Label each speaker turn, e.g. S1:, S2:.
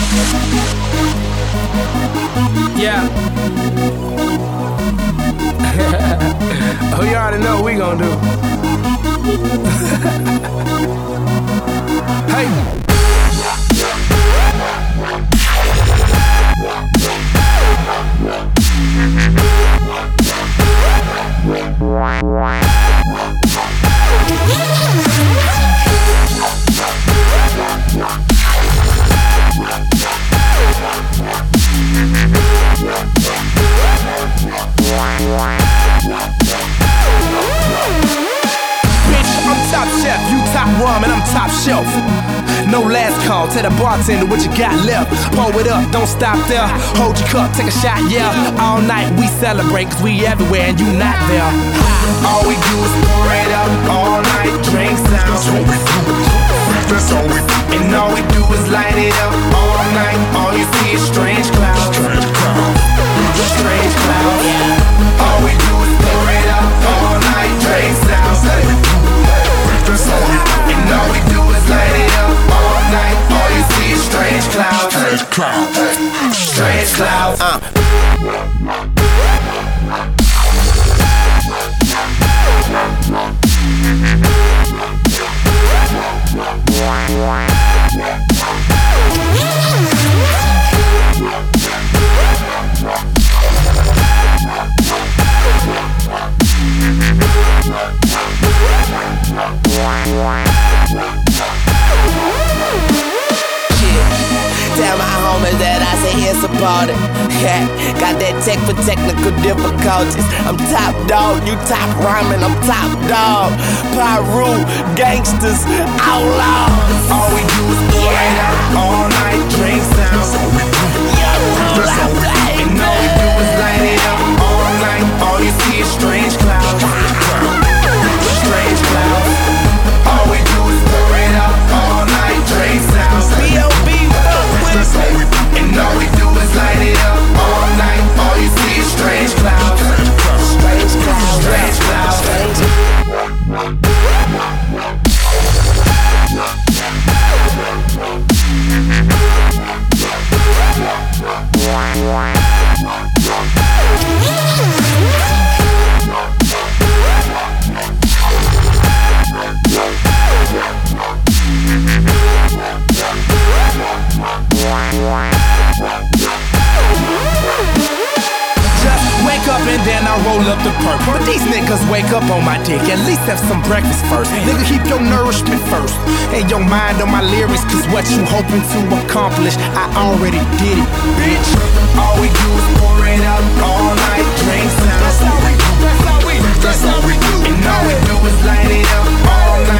S1: Yeah. Oh, you already know what we gon' do. Hey. And I'm top shelf. No last call, tell the bartender what you got left. Pour it up, don't stop there. Hold your cup, take a shot, yeah. All night we celebrate, cause we everywhere and you not there. All we do is pour it up, all night, drinks out.
S2: That's all we do. That's all we do.
S1: And all we do is light it up all night. All you see is strange clouds.
S2: Strange clouds.
S1: Strange clouds. All we do is pour it up all night, drinks out.
S2: That's all we do.
S1: And all we do is light it up all night. All you see is strange clouds.
S2: Strange clouds.
S1: Strange clouds.
S3: Tell my homies that I say it's a party. Yeah, got that tech for technical difficulties. I'm top dog, you top ramen, I'm top dog. Pyru, gangsters, outlaws.
S1: All we do is pour it out all night, drinks down.
S2: That's all we do. That's all we do.
S1: And all we do is light it up all night. All you see is strange clouds. Strange clouds. All we do is pour it up all night, drinks down.
S3: B.O.B.
S2: That's all we do.
S1: And all we do is light it up all night. All you see is strange clouds.
S3: Strange clouds.
S1: Strange clouds. And then I roll up the perk. But these niggas wake up on my dick. At least have some breakfast first. Nigga, keep your nourishment first. And your mind on my lyrics. Cause what you hoping to accomplish, I already did it, bitch. All we do is pour it up all night, drinks out.
S2: That's all we do.
S1: That's all we do.
S2: That's all we do.
S1: And all we do is light it up all night.